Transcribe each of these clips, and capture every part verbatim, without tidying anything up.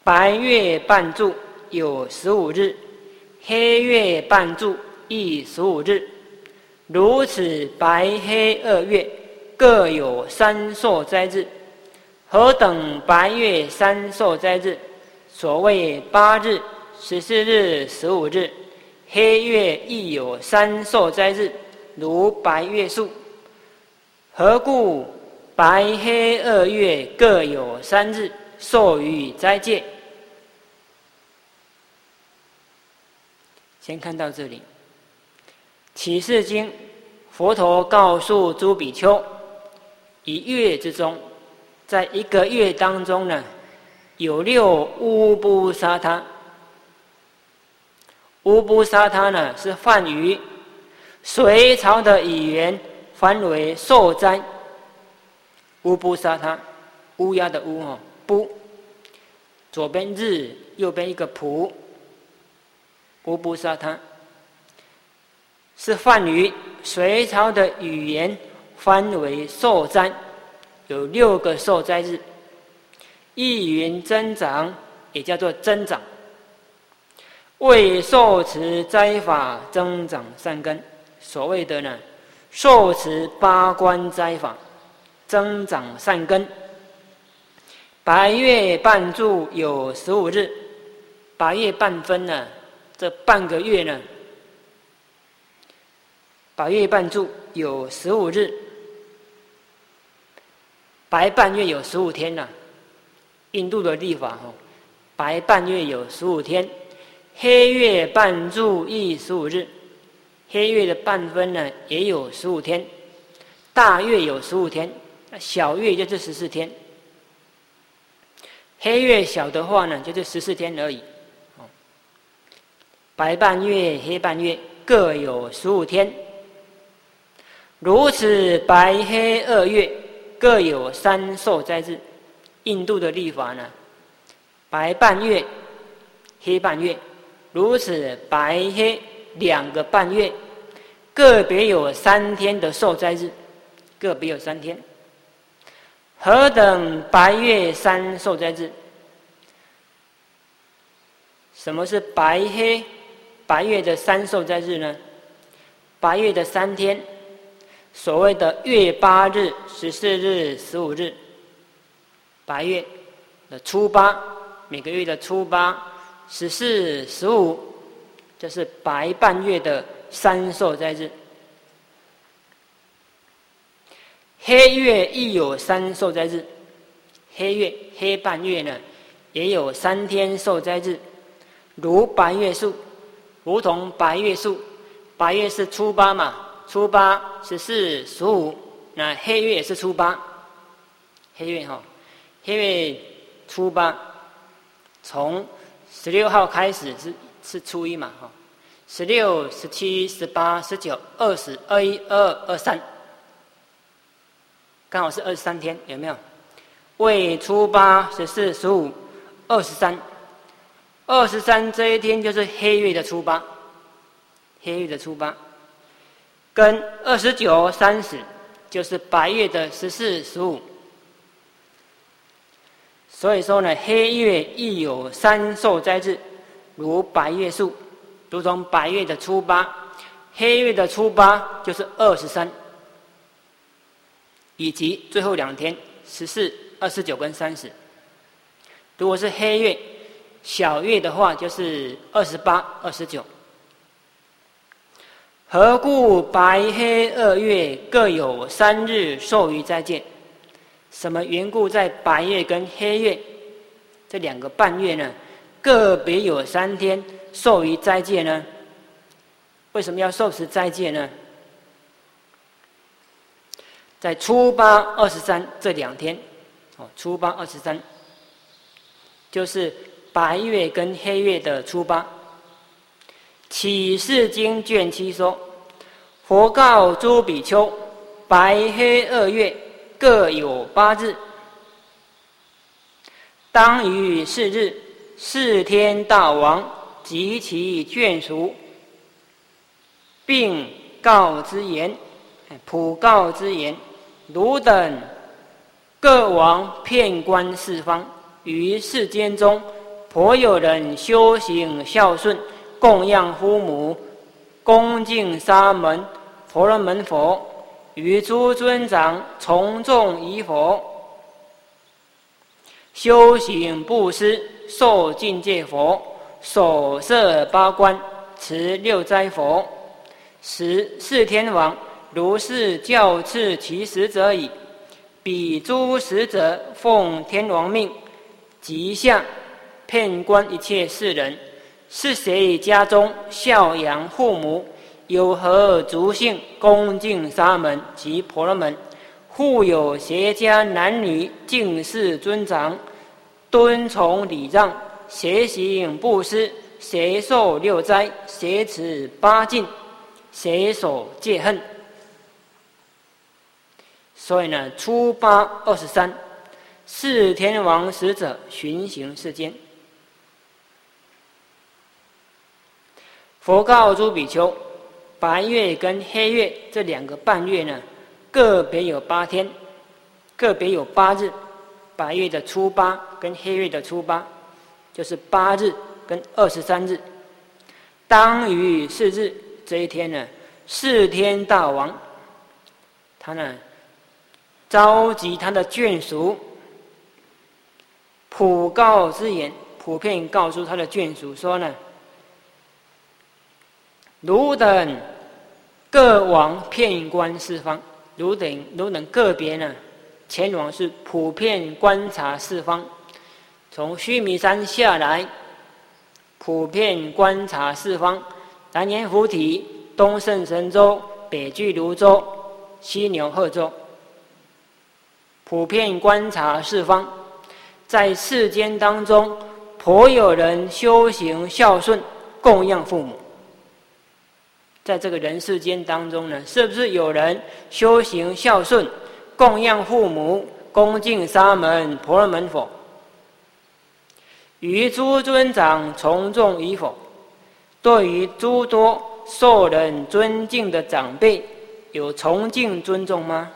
白月半柱有十五日，黑月半柱亦十五日。如此白黑二月各有三受斋日。何等白月三受斋日？所谓八日、十四日、十五日。黑月亦有三受斋日，如白月数。何故白黑二月各有三日，受于斋戒？先看到这里。启示经，佛陀告诉诸比丘，一月之中，在一个月当中呢，有六乌布沙他。乌布沙他呢是梵语，隋朝的语言翻为受斋。乌布沙他，乌鸦的乌哦，布，左边日，右边一个普，乌布沙他是梵语，隋朝的语言翻为受斋，有六个受斋日。意云增长，也叫做增长。为受持斋法增长善根，所谓的呢，受持八关斋法，增长善根。白月半柱有十五日，白月半分呢，这半个月呢，白月半柱有十五日，白半月有十五天呢、啊。印度的历法哦，白半月有十五天。黑月半柱亦十五日，黑月的半分呢也有十五天，大月有十五天，小月就是十四天。黑月小的话呢，就是十四天而已。白半月、黑半月各有十五天。如此白黑二月各有三受斋日。印度的历法呢，白半月、黑半月。如此白黑两个半月，个别有三天的受斋日，个别有三天。何等白月三受斋日？什么是白黑白月的三受斋日呢？白月的三天，所谓的月八日、十四日、十五日。白月的初八，每个月的初八。十四、十五，这是白半月的三受斋日。黑月亦有三受斋日，黑月黑半月呢，也有三天受斋日，如白月数，如同白月数。白月是初八嘛，初八、十四、十五，那黑月也是初八。黑月哈、哦，黑月初八，从十六号开始是是初一嘛，哈，十六、十七、十八、十九、二十、二一、二二、二三，刚好是二十三天，有没有？为初八、十四、十五、二十三，二十三这一天就是黑月的初八，黑月的初八，跟二十九、三十就是白月的十四、十五。所以说呢，黑月亦有三受斋日，如白月数，如同白月的初八，黑月的初八就是二十三，以及最后两天十四、二十九跟三十。如果是黑月小月的话，就是二十八、二十九。何故白黑二月各有三日受于斋戒？什么缘故在白月跟黑月这两个半月呢，个别有三天受于斋戒呢？为什么要受持斋戒呢？在初八、二十三这两天，哦，初八、二十三，就是白月跟黑月的初八。启示经卷七说，佛告诸比丘，白黑二月各有八日，当于是日，四天大王及其眷属，并告之言，普告之言，汝等各王遍观四方，于世间中颇有人修行孝顺，供养父母，恭敬沙门、婆罗门佛，与诸尊长从众仪佛，修行布施，受境界佛，守摄八关，持六斋佛，十四天王如是教敕其使者矣。彼诸使者奉天王命，即下遍观一切世人，是谁家中孝养父母，有何族姓，恭敬沙门及婆罗门，户有谁家男女，敬事尊长，敦从礼让，谁行布施，谁受六斋，谁持八禁，谁守戒恨。所以呢，初八二十三，四天王使者巡行世间。佛告诸比丘，白月跟黑月这两个半月呢，个别有八天，个别有八日。白月的初八跟黑月的初八，就是八日跟二十三日。当于是日这一天呢，四天大王，他呢召集他的眷属，普告之言，普遍告诉他的眷属说呢，汝等各往遍观四方，汝等汝等个别呢前往是普遍观察四方，从须弥山下来，普遍观察四方，南阎浮提，东胜神州，北俱泸州，西牛贺州，普遍观察四方。在世间当中，颇有人修行孝顺，供养父母。在这个人世间当中呢，是不是有人修行孝顺，供养父母，恭敬沙门、婆罗门佛，于诸尊长从众仪佛？对于诸多受人尊敬的长辈，有崇敬尊重吗？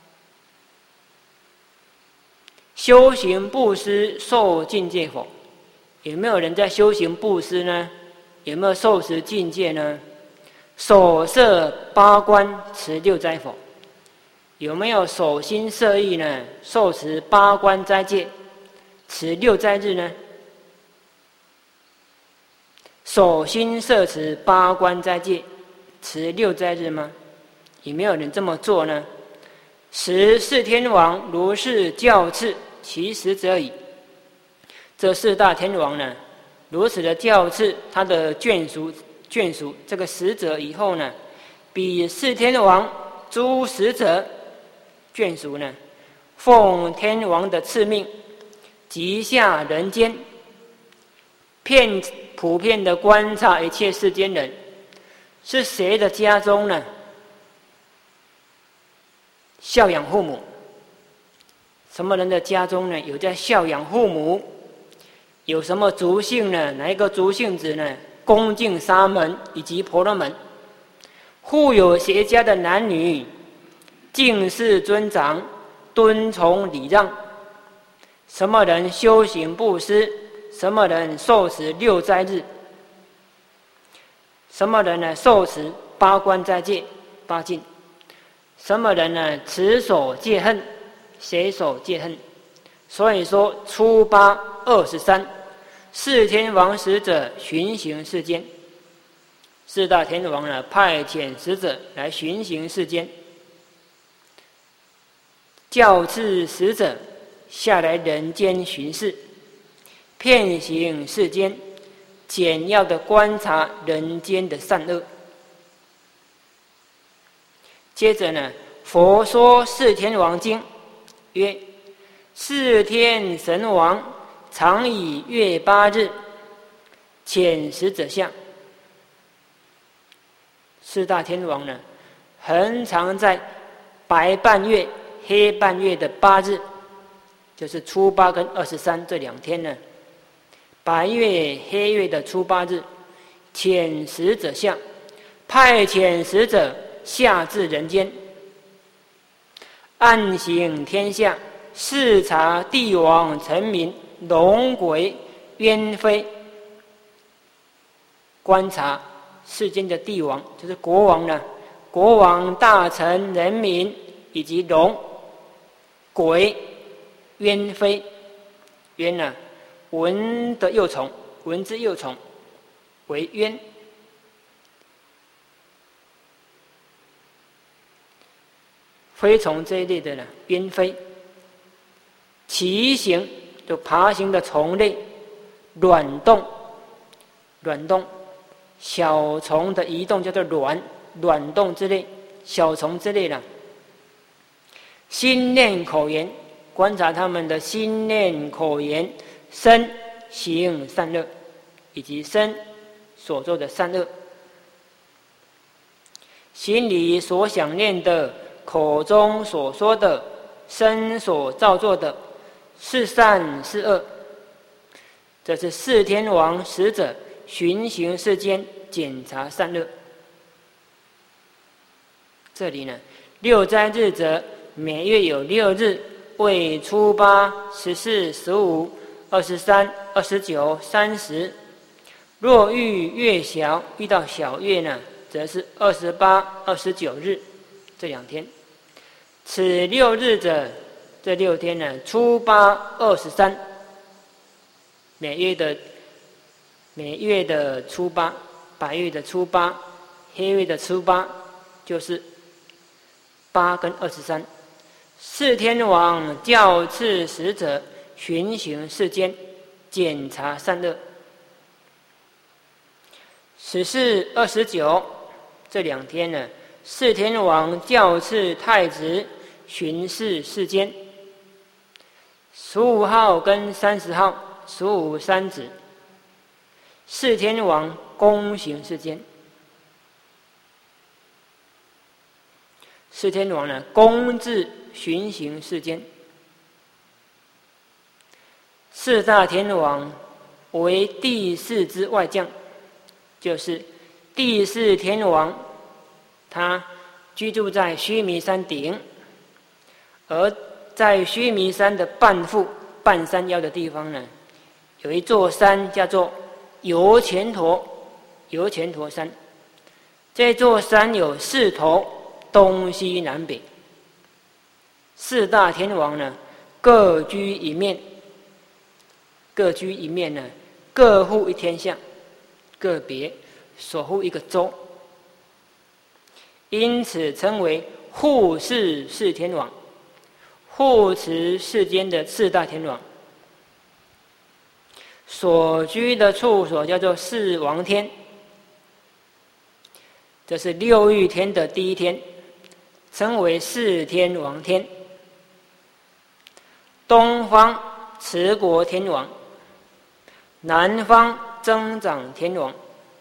修行布施，受境界佛，有没有人在修行布施呢？有没有受持境界呢？守摄八关，持六斋佛，有没有守心摄意呢？受持八关斋戒，持六斋日呢？守心摄持八关斋戒，持六斋日吗？有没有人这么做呢？十四天王如是教敕其使者矣。这四大天王呢，如此的教敕他的眷属眷属这个使者以后呢，比四天王诸使者眷属呢，奉天王的敕命，即下人间，遍普遍的观察一切世间人，是谁的家中呢？孝养父母。什么人的家中呢有在孝养父母？有什么族姓呢？哪一个族姓子呢？恭敬沙门以及婆罗门。户有谁家的男女，敬事尊长，敦从礼让。什么人修行布施？什么人受持六斋日？什么人呢受持八关斋戒八禁？什么人呢持守戒恨？谁守戒恨？所以说初八二十三，四天王使者巡行世间。四大天王呢派遣使者来巡行世间，教敕使者下来人间巡视，遍行世间，简要的观察人间的善恶。接着呢，佛说四天王经，曰：四天神王常以月八日遣使者相。四大天王呢，恒常在白半月、黑半月的八日，就是初八跟二十三这两天呢，白月、黑月的初八日，遣使者相，派遣使者下至人间，暗行天下，视察帝王臣民、龙鬼鸢妃观察世间的帝王，就是国王呢，国王、大臣、人民以及龙、鬼、鸢妃。鸢呢，蚊的幼虫，蚊之幼虫为鸢。飞虫这一类的呢，鸢飞。奇形就爬行的虫类，卵动，卵动，小虫的移动叫做卵，卵动之类，小虫之类的。心念口言，观察他们的心念口言，身行善恶，以及身所做的善恶，心里所想念的，口中所说的，身所造作的，是善是恶。这是四天王使者巡行世间，检查善恶。这里呢，六斋日者，每月有六日，为初八、十四、十五、二十三、二十九、三十。若遇月小，遇到小月呢，则是二十八、二十九日这两天。此六日者，这六天呢，初八、二十三，每月的每月的初八，白月的初八，黑月的初八，就是八跟二十三。四天王教次使者巡行世间，检查善恶。十四、二十九这两天呢，四天王教次太子巡视世间。十五号跟三十号，十五三子，四天王公行世间。四天王呢，公自巡行世间。四大天王为第四之外将，就是第四天王，他居住在须弥山顶，而在须弥山的半腹、半山腰的地方呢，有一座山叫做游钱陀，游钱陀山。这座山有四头，东西南北。四大天王呢，各居一面，各居一面呢，各护一天下，个别守护一个州，因此称为护世四天王，护持世间的四大天王。所居的处所叫做四王天，这是六欲天的第一天，称为四天王天。东方持国天王，南方增长天王，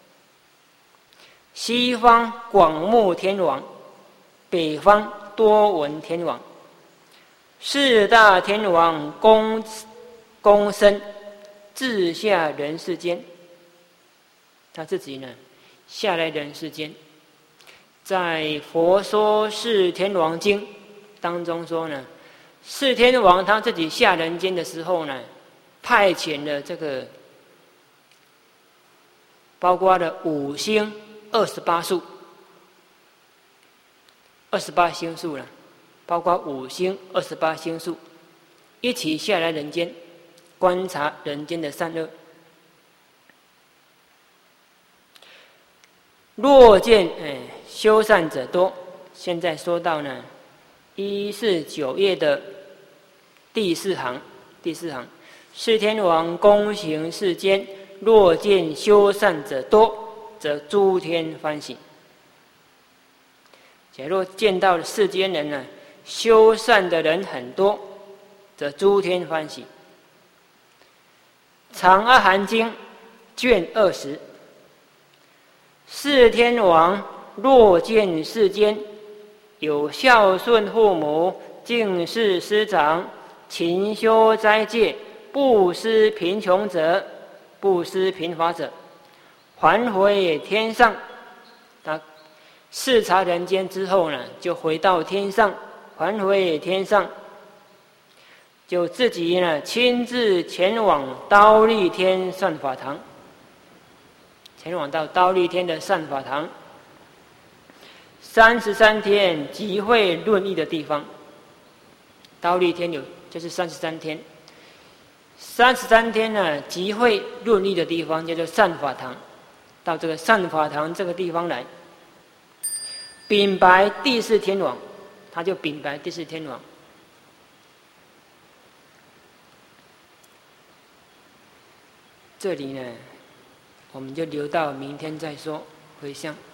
西方广目天王，北方多闻天王。四大天王公公身自下人世间，他自己呢下来人世间。在《佛说四天王经》当中说呢，四天王他自己下人间的时候呢，派遣了这个包括了五星二十八宿，二十八星宿了，包括五星二十八星宿，一起下来人间，观察人间的善恶。若见哎修善者多，现在说到呢，一四九页的第四行，第四行，四天王公行世间，若见修善者多，则诸天欢喜。假若见到世间人呢，修善的人很多，则诸天欢喜。长阿含经卷二十，四天王若见世间有孝顺父母、敬事师长、勤修斋戒、布施贫穷者、布施贫乏者，还回天上。他视察人间之后呢，就回到天上，还回天上。 就自己呢亲自前往忉利天善法堂，前往到忉利天的善法堂，三十三天集会论议的地方。忉利天有就是三十三天，三十三天呢集会论议的地方叫做善法堂。到这个善法堂这个地方来，禀白第四天王，他就禀白第四天王。这里呢，我们就留到明天再说。回向。